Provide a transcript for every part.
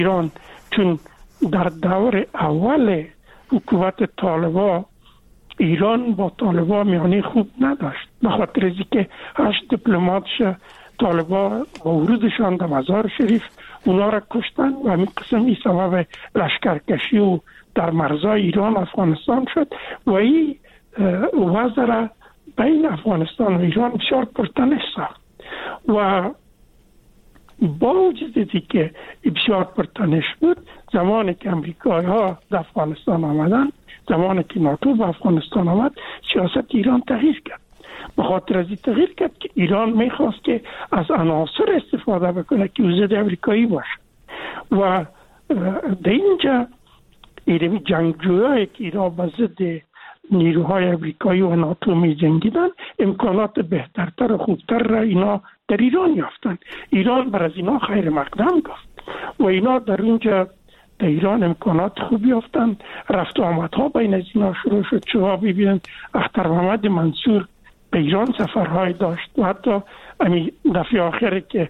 ایران، چون در دور اول حکومت طالبان ایران با طالبان میانه خوب نداشت، به خاطر از اینکه 8 دیپلماتش طالبان با ورودشان در مزار شریف اونا را کشتن و همین قسم این سبب لشکرکشی و در مرزای ایران افغانستان شد و این وضع را بین افغانستان و ایران بسیار پرتنش ساخت و با وجود که بسیار پرتنش بود، زمانی که امریکایی ها در افغانستان آمدن، زمانی که ناتو به افغانستان آمد، سیاست ایران تغییر کرد. به خاطر از این تغییر کرد که ایران میخواست که از عناصر استفاده بکنه که ضد امریکایی باشه و در اینجا ایرانی جنگجویایی که ایران به ضد نیروهای امریکایی و ناتو می جنگیدن امکانات بهترتر و خوبتر را اینا در ایران یافتن. ایران بر از اینا خیر مقدم گفت و اینا در اونجا در ایران امکانات خوبی یافتن. رفت و آمدها بین از اینا شروع شد. شما ببینید اختر محمد منصور به ایران سفرهای داشت و حتی امی دفعه آخری که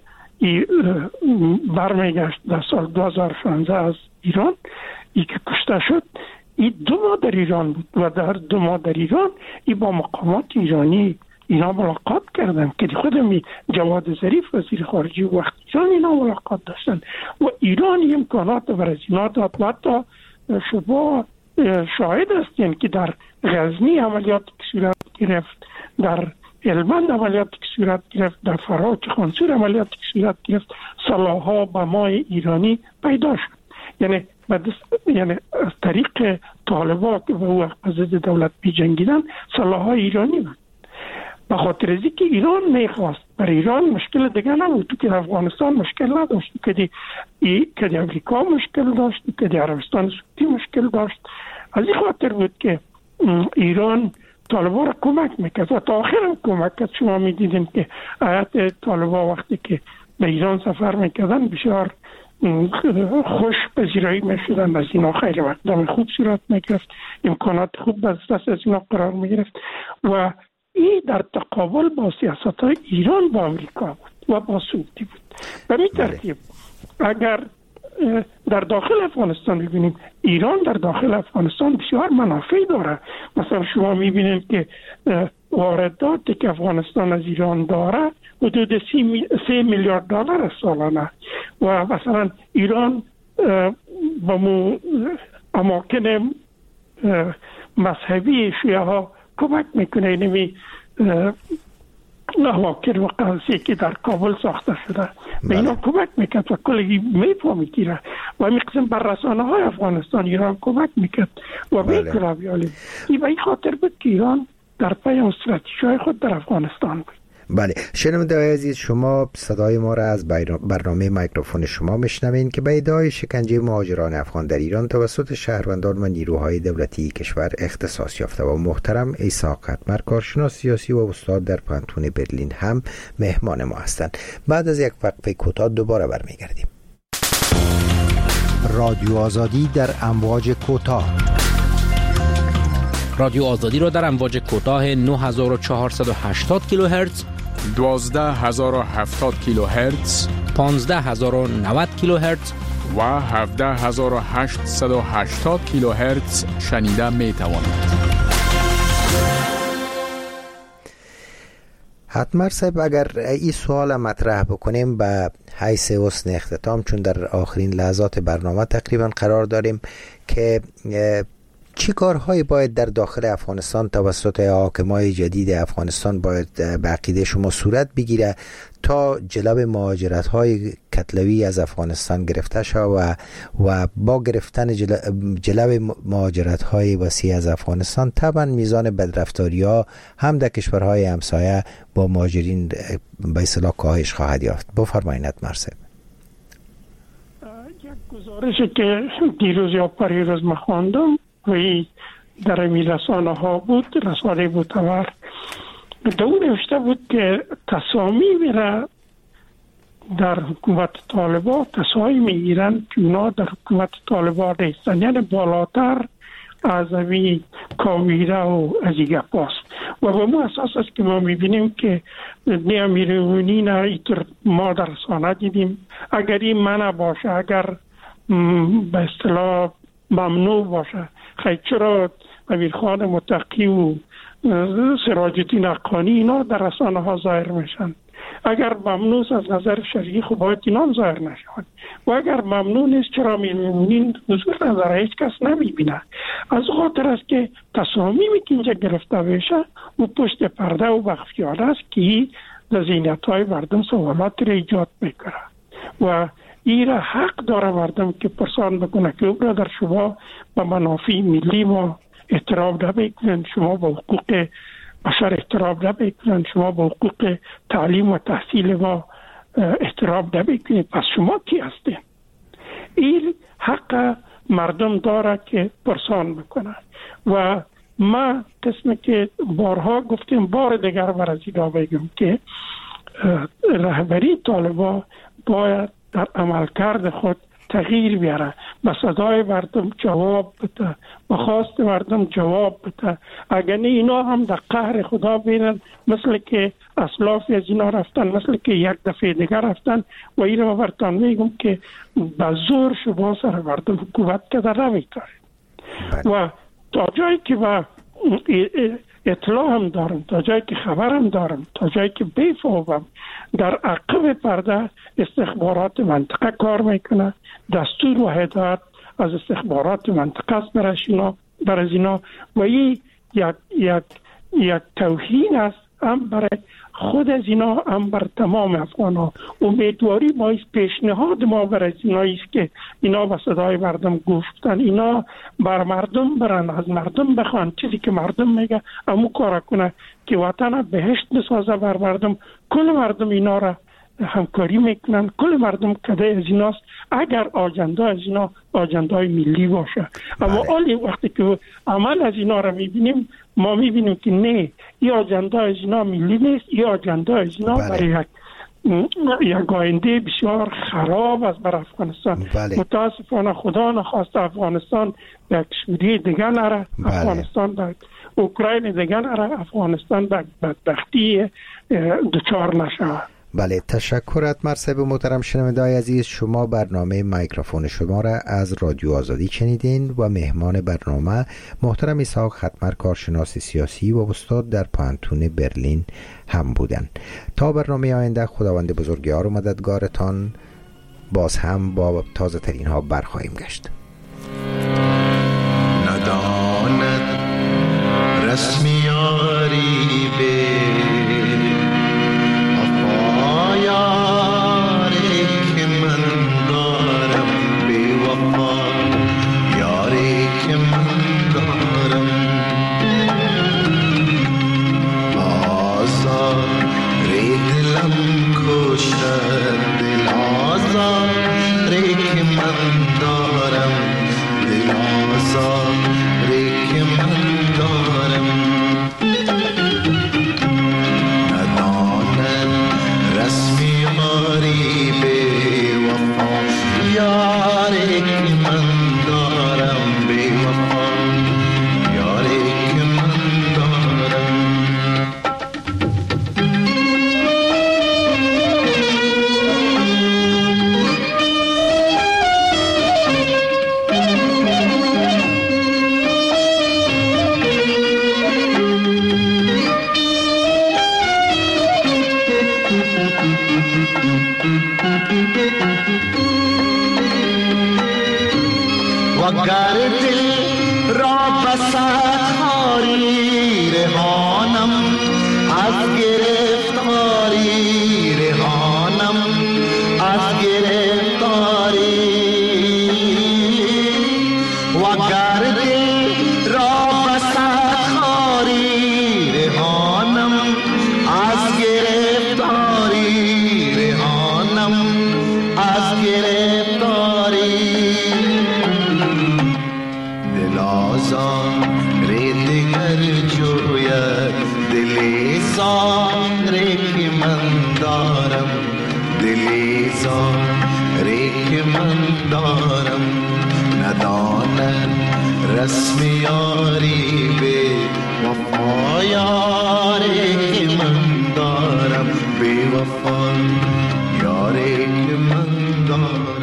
برمیگشت در سال 2016 از ایران، ای که کشته شد، این 2 ماه در ایران بود و در 2 ماه در ایران ای با مقامات ایرانی اینا ملاقات کردن که خودم جواد ظریف وزیر خارجه وقت ایران اینا ملاقات داشتن و ایران امکانات برای اینا داد و حتی شما شاهد هستین که در غزنی عملیات که صورت گرفت، در هلمند عملیات که صورت گرفت، در فرات خانسور عملیات که صورت گرفت، سلاح‌ها به مای ایرانی پیدا شد. یعنی از طریق طالبان که به وقت ضد دولت می جنگیدن سلاح‌های ایرانی بود. به خاطر از اینکه ایران میخواست، برای ایران مشکل دیگه نبود، تو که افغانستان مشکل نداشت، که امریکا مشکل داشت، که عربستان سعودی مشکل داشت. از این خاطر بود که ایران طالبان را کمک میکرد و تا آخرم کمک کرد. شما میدیدین که هیئت طالبان وقتی که به ایران سفر میکردن بسیار خوش پذیرایی میشدن، از اینا خیر مقدم خوب صورت میگرفت، امکانات خوب دست از اینا قرار میگرفت و این در تقابل با سیاست های ایران با امریکا بود و با سعودی بود. به این ترتیب اگر در داخل افغانستان ببینیم، ایران در داخل افغانستان بسیار منافعی داره. مثلا شما میبینید که وارداتی که افغانستان از ایران داره حدود 3 میلیارد دلار سالانه و مثلا ایران با اماکن مذهبی شیعه ها کمک میکنه. نمی اماکن و قلسی که در کابل ساخته شده به اینا کمک میکرد و کلی میفهمیدیره و میقسم بر رسانه های افغانستان ایران کمک میکرد و میکنه بیالی. این به این خاطر بود که ایران در پی استراتژی خود در افغانستان بود. بله، شنونده‌های عزیز، شما صدای ما را از برنامه میکروفون شما میشنوین که به ادعای شکنجه مهاجران افغان در ایران توسط شهروندان و نیروهای دولتی کشور اختصاص یافته و محترم عیسی قطمر، کارشناس سیاسی و استاد در پانتون برلین هم مهمان ما هستند. بعد از یک وقفه کوتاه دوباره برمیگردیم. رادیو آزادی در امواج کوتاه. رادیو آزادی را در امواج کوتاه 9480 کیلوهرتز، 12070 کیلوهرتز، 15090 کیلوهرتز و 17880 کیلوهرتز شنیده می توانید. حتما صاحب، اگر این سوال مطرح بکنیم به حیث حسن اختتام، چون در آخرین لحظات برنامه تقریبا قرار داریم، که چی کارهایی باید در داخل افغانستان توسط حاکمای جدید افغانستان باید به عقیده شما صورت بگیره تا جلب مهاجرت‌های کتلوی از افغانستان گرفته شود و با گرفتن جلب مهاجرت‌های وسیع از افغانستان طبعا میزان بدرفتاری‌ها هم در کشورهای همسایه با مهاجرین به اصطلاح کاهش خواهد یافت؟ بفرمایید مرسد. یک گزارشی که دیروز یا پریروز من خواندم و در این رسانه ها بود، رسانه معتبر، در اون نوشته بود که تصامیم را در حکومت طالبان تصامیم میگیرن که اونا در حکومت طالبان نیستن، یعنی بالاتر از اوی کاویره و از این گپاست و به ما اساس است که ما میبینیم که نه امیرونی نه ایتر ما در رسانه دیدیم. اگر این منع باشه، اگر به اصطلاح ممنوع باشه. خیلی چرا امیرخان متقی و سراج الدین حقانی اینا در رسانه ها ظاهر میشن؟ اگر ممنوع از نظر شرعی خب باید اینا ظاهر نشون، و اگر ممنوع نیست چرا میبینین حضور نظر هیچ کس نمیبینه؟ از خاطر است که تصامیمی که اینجا گرفته بشه و پشت پرده و مخفیانه است که ذهنیت های مردم سوالات را ایجاد میکنه و این را حق داره مردم که پرسان بکنه که برادر شما به منافع ملی ما احترام نمیکنن، شما به حقوق بشر احترام نمیکنن، شما به حقوق تعلیم و تحصیل ما احترام نمیکنید، پس شما کی هستین؟ این حق مردم داره که پرسان بکنه و ما قسمی که بارها گفتیم بار دیگر بر از اینا بگم که رهبری طالبان باید در عملکرد خود تغییر بیاره، به صدای مردم جواب بده، به خواست مردم جواب بده. اگر نه اینا هم در قهر خدا بینن مثل که اسلافی از اینا رفتن، مثل که یک دفعه دیگر رفتن و این رو برتان میگم که به زور شما سر مردم حکومت کده نمیتاره. و تا جایی که با اطلاع هم دارم، تا جایی که خبر هم دارم، تا جایی که بفهمم، در عقب پرده استخبارات منطقه کار میکنه، دستور و هدایت از استخبارات منطقه است برای اینا و این یک توهین است هم برای خود از اینا هم بر تمام افغان ها. امیدواری ما پیشنهاد ما برای اینا است که اینا به صدای مردم گفتن، اینا بر مردم برن، از مردم بخوان چیزی که مردم میگه امو کار کنه که وطن بهشت بسازه بر مردم. کل مردم اینا را همکاری میکنن، کل مردم کده از ایناست اگر آجنده از اینا آجندهای ملی باشه. اما حالی وقتی که عمل از اینا را میبینیم ما میبینیم که نه، این آجنده از اینا ملی نیست، این آجنده از اینا برای یک آینده بسیار خراب است بر افغانستان. متاسفانه خدا نخواست افغانستان به یک سوریه دیگه نره، افغانستان به اوکراین دیگه نره، افغانستان به بدبختی دچار نشه. بله، تشکرت مرصب محترم. شنونده‌های عزیز، شما برنامه میکروفون شما را از رادیو آزادی شنیدین و مهمان برنامه محترم اسحاق ختمر، کارشناس سیاسی و استاد در پانتون برلین هم بودند. تا برنامه آینده، خداوند بزرگوار و مددگارتان، باز هم با تازه ترین ها برخواهیم گشت. نداند رسمیاری به وگر دل را بساتاری رهانم از گرفتاری، رهانم از گرفتاری. وگر دل را بساتاری رهانم از گرفتاری، رهانم از گرفتاری. دارم ندانم رسم یاری به وفا، یاری که من دارم به وفا، یاری که من دارم.